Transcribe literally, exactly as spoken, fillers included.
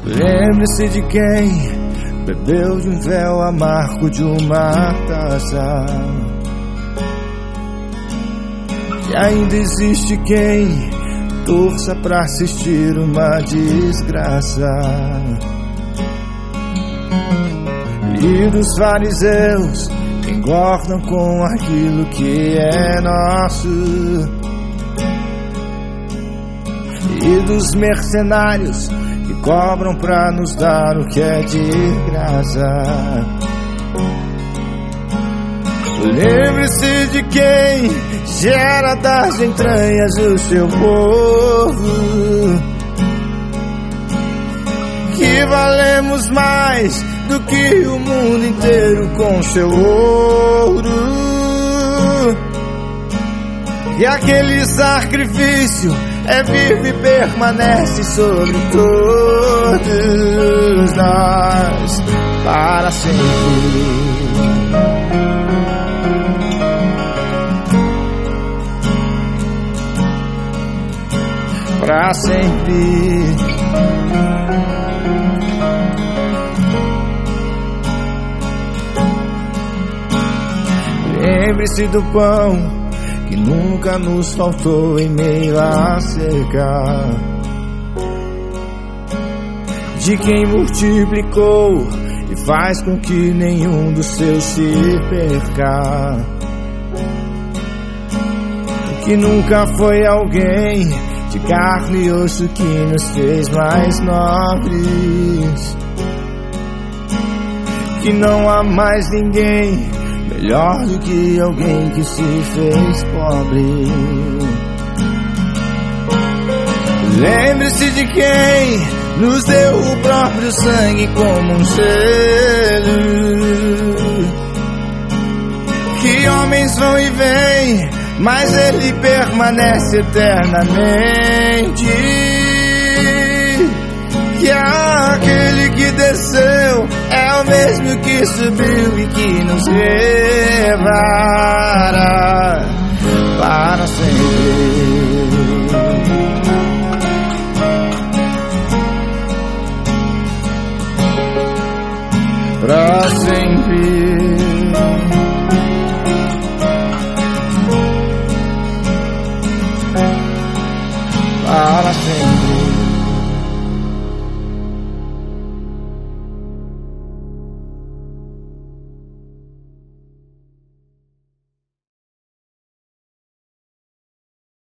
Lembre-se de quem bebeu de um véu amargo de uma taça. E ainda existe quem torça pra assistir uma desgraça. E dos fariseus que engordam com aquilo que é nosso. E dos mercenários que cobram pra nos dar o que é de graça. Lembre-se de quem gera das entranhas o seu povo, que valemos mais do que o mundo inteiro com seu ouro. E aquele sacrifício é vivo e permanece sobre todos nós para sempre. Para sempre. Lembre-se do pão que nunca nos faltou em meio à seca, de quem multiplicou e faz com que nenhum dos seus se perca, que nunca foi alguém de carne e osso que nos fez mais nobres, que não há mais ninguém melhor do que alguém que se fez pobre. Lembre-se de quem nos deu o próprio sangue como um selo, que homens vão e vêm, mas ele permanece eternamente. Que aquele que desceu é o mesmo que subiu e que nos levará para sempre. Para sempre. Para sempre.